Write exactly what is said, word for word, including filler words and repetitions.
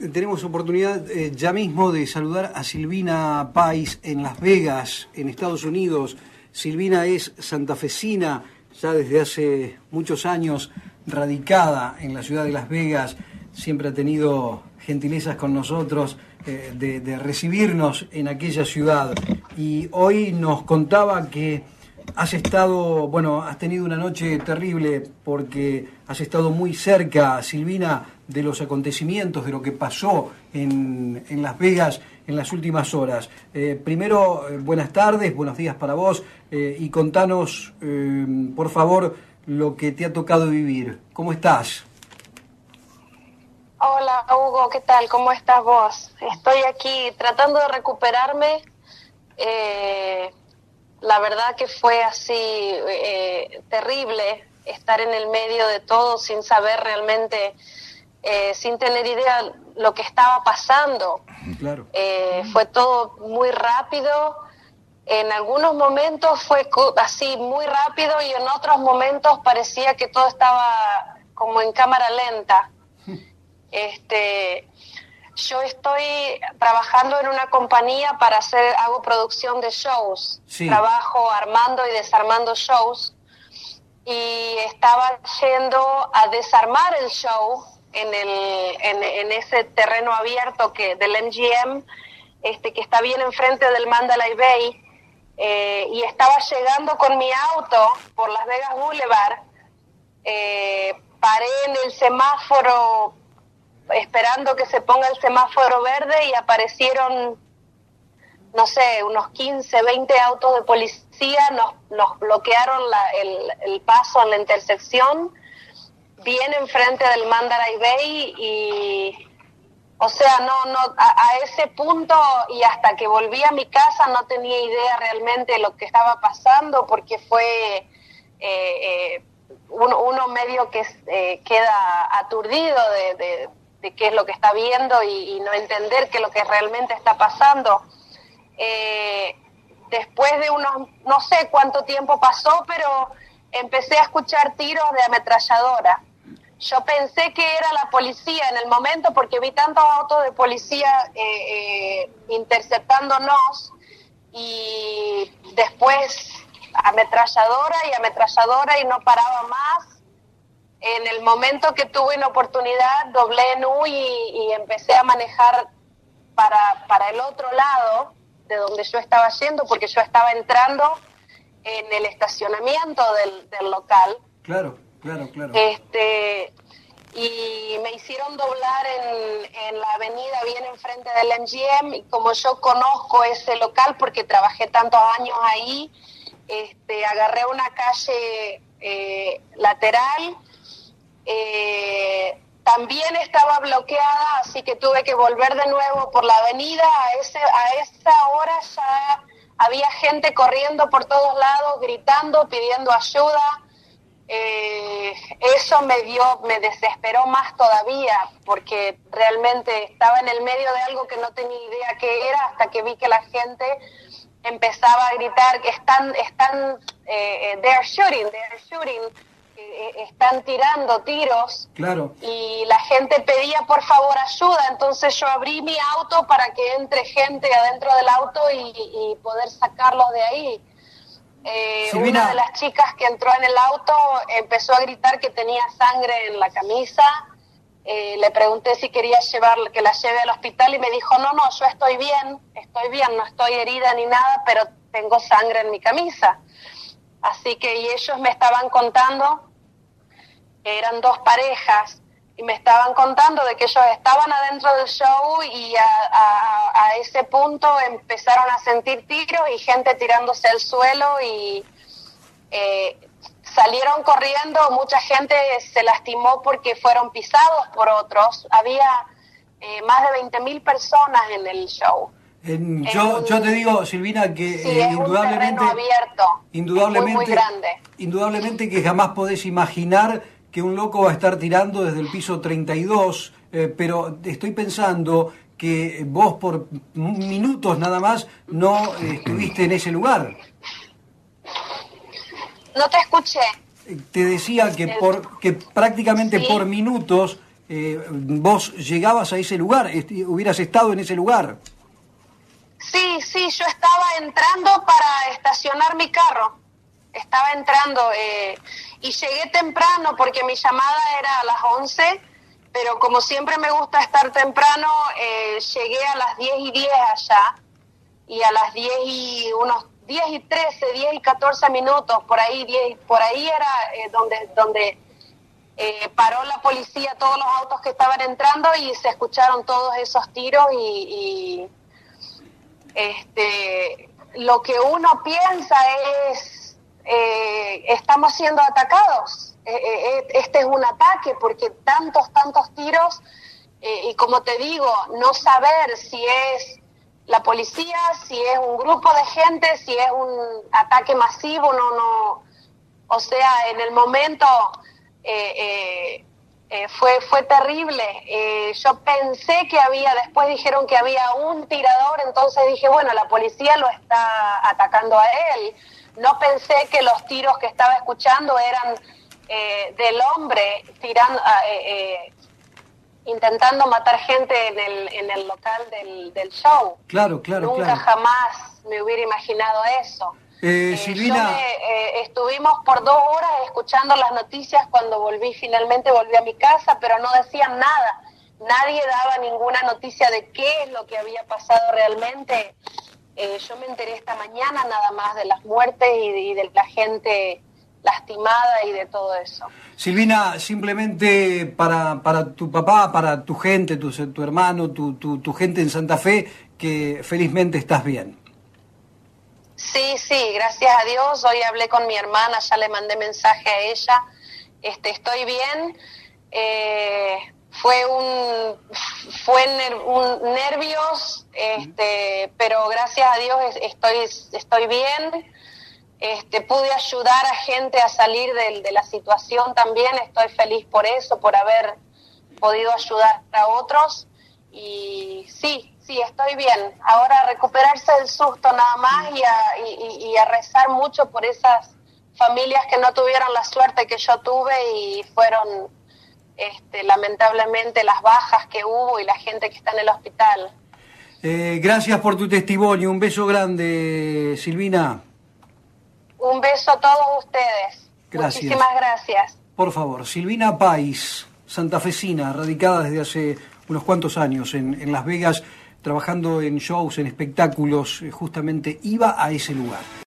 Tenemos oportunidad eh, ya mismo de saludar a Silvina Pais en Las Vegas, en Estados Unidos. Silvina es santafesina, ya desde hace muchos años radicada en la ciudad de Las Vegas. Siempre ha tenido gentilezas con nosotros eh, de, de recibirnos en aquella ciudad. Y hoy nos contaba que has estado, bueno, has tenido una noche terrible porque has estado muy cerca, Silvina, de los acontecimientos, de lo que pasó en, en Las Vegas en las últimas horas. Eh, primero, eh, buenas tardes, buenos días para vos, eh, y contanos, eh, por favor, lo que te ha tocado vivir. ¿Cómo estás? Hola, Hugo, ¿qué tal? ¿Cómo estás vos? Estoy aquí tratando de recuperarme. Eh, la verdad que fue así eh, terrible estar en el medio de todo sin saber realmente... Eh, sin tener idea lo que estaba pasando. Claro. Eh, fue todo muy rápido. En algunos momentos fue así muy rápido y en otros momentos parecía que todo estaba como en cámara lenta. Este, yo estoy trabajando en una compañía para hacer, hago producción de shows. Sí. Trabajo armando y desarmando shows y estaba yendo a desarmar el show en el en, en ese terreno abierto que del M G M, este que está bien enfrente del Mandalay Bay, eh, y estaba llegando con mi auto por Las Vegas Boulevard. Eh, paré en el semáforo esperando que se ponga el semáforo verde y aparecieron, no sé, unos quince, veinte autos de policía, nos, nos bloquearon la, el, el paso en la intersección bien enfrente del Mandalay Bay y, o sea, no, no, a, a ese punto y hasta que volví a mi casa no tenía idea realmente de lo que estaba pasando porque fue eh, eh, uno, uno medio que eh, queda aturdido de, de, de qué es lo que está viendo y, y no entender qué es lo que realmente está pasando. Eh, después de unos, no sé cuánto tiempo pasó, pero empecé a escuchar tiros de ametralladora. Yo pensé que era la policía en el momento porque vi tantos autos de policía eh, eh, interceptándonos y después ametralladora y ametralladora y no paraba más. En el momento que tuve una oportunidad doblé en U y, y empecé a manejar para, para el otro lado de donde yo estaba yendo porque yo estaba entrando en el estacionamiento del, del local. Claro. Claro, claro. Este, y me hicieron doblar en, en la avenida bien enfrente del M G M y como yo conozco ese local porque trabajé tantos años ahí, este, agarré una calle eh, lateral, eh, también estaba bloqueada, así que tuve que volver de nuevo por la avenida. A, ese, a esa hora ya había gente corriendo por todos lados, gritando, pidiendo ayuda. Eh, eso me dio, me desesperó más todavía porque realmente estaba en el medio de algo que no tenía idea qué era hasta que vi que la gente empezaba a gritar que están, están, eh, they're shooting, they're shooting, eh, están tirando tiros. Claro. Y la gente pedía por favor ayuda, entonces yo abrí mi auto para que entre gente adentro del auto y, y poder sacarlos de ahí. Eh, una de las chicas que entró en el auto empezó a gritar que tenía sangre en la camisa. Eh, le pregunté si quería llevar, que la lleve al hospital y me dijo, no, no, yo estoy bien, estoy bien, no estoy herida ni nada, pero tengo sangre en mi camisa. Así que y ellos me estaban contando, eran dos parejas, y me estaban contando de que ellos estaban adentro del show y a, a, a ese punto empezaron a sentir tiros y gente tirándose al suelo y eh, salieron corriendo. Mucha gente se lastimó porque fueron pisados por otros. Había eh, más de veinte mil personas en el show. En, yo, un, yo te digo, Silvina, que sí, eh, es indudablemente, un terreno abierto, indudablemente, es muy, muy grande. Indudablemente que jamás podés imaginar que un loco va a estar tirando desde el piso treinta y dos, eh, pero estoy pensando que vos por minutos nada más no eh, estuviste en ese lugar. No te escuché. Te decía que, por, que prácticamente ¿sí? por minutos Eh, ¿Vos llegabas a ese lugar? ¿Hubieras estado en ese lugar? Sí, sí, yo estaba entrando para estacionar mi carro. Estaba entrando eh, y llegué temprano porque mi llamada era a las once, pero como siempre me gusta estar temprano, eh, llegué a las diez y diez allá, y a las diez y unos diez y trece, diez y catorce minutos, por ahí, diez, por ahí era eh, donde, donde eh, paró la policía, todos los autos que estaban entrando, y se escucharon todos esos tiros y, y este, lo que uno piensa es, eh, estamos siendo atacados, eh, eh, este es un ataque, porque tantos, tantos tiros, eh, y como te digo, no saber si es la policía, si es un grupo de gente, si es un ataque masivo, no, no, o sea, en el momento eh, eh, eh, fue fue terrible. Eh, yo pensé que había, después dijeron que había un tirador, entonces dije, bueno, la policía lo está atacando a él. No pensé que los tiros que estaba escuchando eran eh, del hombre tirando, eh, eh, intentando matar gente en el en el local del, del show. Claro, claro, Nunca claro. jamás me hubiera imaginado eso. Eh, Eh, Silvina... yo me, eh, estuvimos por dos horas escuchando las noticias cuando volví, finalmente volví a mi casa, pero no decían nada. Nadie daba ninguna noticia de qué es lo que había pasado realmente. Eh, yo me enteré esta mañana nada más de las muertes y de, y de la gente lastimada y de todo eso. Silvina, simplemente para, para tu papá, para tu gente, tu, tu hermano, tu, tu, tu gente en Santa Fe, que felizmente estás bien. Sí, sí, gracias a Dios. Hoy hablé con mi hermana, ya le mandé mensaje a ella. Este, estoy bien. Eh, fue un, fue ner, un nervios, este, pero gracias a Dios estoy, estoy bien. Este, pude ayudar a gente a salir de, de la situación también. Estoy feliz por eso, por haber podido ayudar a otros. Y sí, sí, estoy bien. Ahora a recuperarse del susto nada más y a, y, y a rezar mucho por esas familias que no tuvieron la suerte que yo tuve y fueron este, lamentablemente las bajas que hubo y la gente que está en el hospital. Eh, gracias por tu testimonio. Un beso grande, Silvina. Un beso a todos ustedes. Gracias. Muchísimas gracias. Por favor, Silvina Pais, santafesina, radicada desde hace unos cuantos años en, en Las Vegas, trabajando en shows, en espectáculos, justamente iba a ese lugar.